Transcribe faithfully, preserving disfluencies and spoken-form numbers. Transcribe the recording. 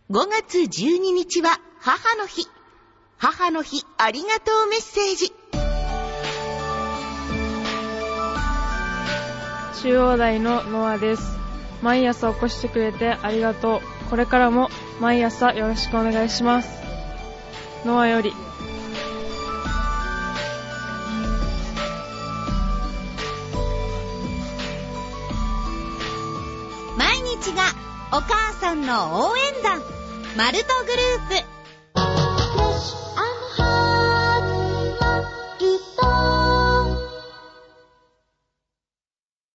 ごがつじゅうににちは母の日。母の日ありがとうメッセージ。 中央大のノアです。毎朝起こしてくれてありがとう。これからも毎朝よろしくお願いします。ノアより。 毎日がお母さんの応援団、マルトグループ。